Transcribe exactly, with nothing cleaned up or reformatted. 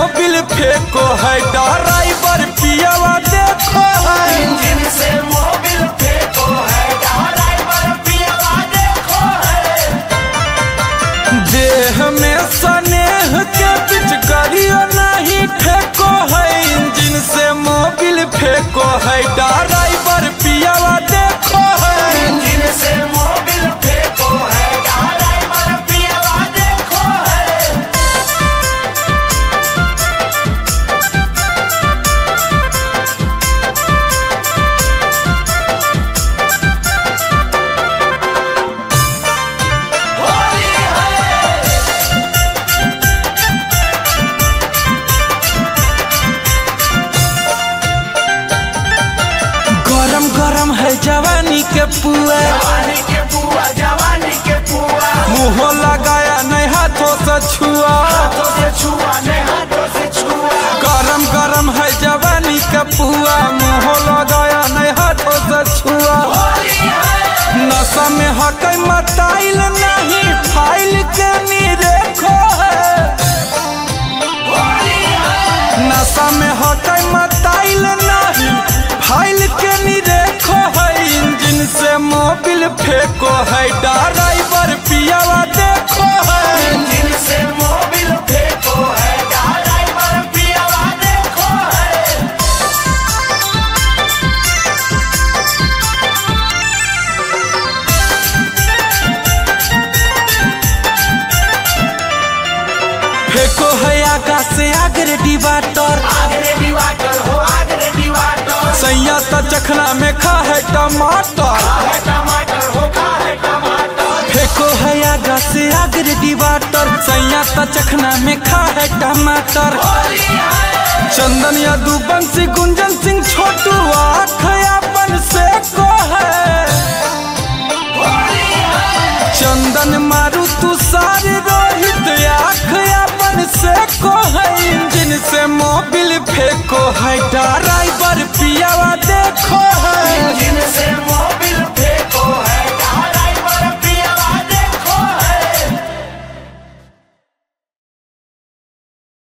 Mobil फेंको है driver पियावा देखो है। इंजन से मोबिल फेंको है ड्राइवर पियावा देखो है। देह में स्नेह के बीच गरियो नहीं फेंको है। इंजन से मोबिल फेंको है ड्राइवर पियावा देखो है। इंजन से मोबिल फेंको है ड्राइवर पियावा देखो है। होली है गरम गरम है जवानी के पुआ, जवानी के पुआ जवानी के पुआ। मुँह लगाया नहीं हाथों से छुआ। हाथों से छुआ नहीं हाथों से छुआ। गरम गरम है जवानी का पुआ, मुँह लगाया नहीं हाथों से छुआ। होली है नशा में हकई मताइल नहीं फाइल के निरेखो है। होली है नशा में हकई मताइल नहीं फाइल के निरेखो है। इंजन से मोबिल फेंको है ड्राइवर पियावा देखो है। इंजन से मोबिल फेंको है ड्राइवर पियावा देखो है। फेंको है आगा से आगे डिवाटर, आगरे डिवाटर हो आगरे डिवाटर। सैया तो चखना में खा है टमाटर। है टमाटर हो खा है टमाटर। फेंको है आगा से आगे डिवाटर, सैया तो चखना में खा है टमाटर। होली है चंदन यादव बंसी गुंजन सिंह छोटू आँख अपन से को है। होली है चंदन मारू तू सारे रोहित आँख अपन से को है। इंजन से मोबिल फेंको है डारा